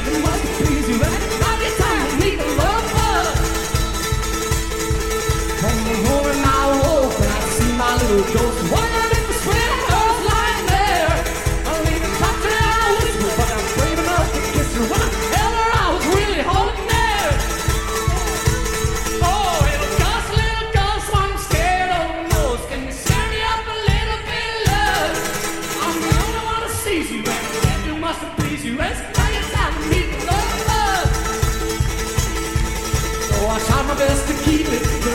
It must please you. By the time you meet the lover, from the morning I woke and I see my little ghost. Wondering if the sweat was lying there. I'll even talk to her, I whisper, but I'm brave enough to kiss her. When I tell her I was really holding there. Oh, little ghost, I'm scared of the nose. Can you send me up a little bit of love? I'm the only one who sees you, and can't do much to please you. It's by the time we meet the love. So I try my best to keep it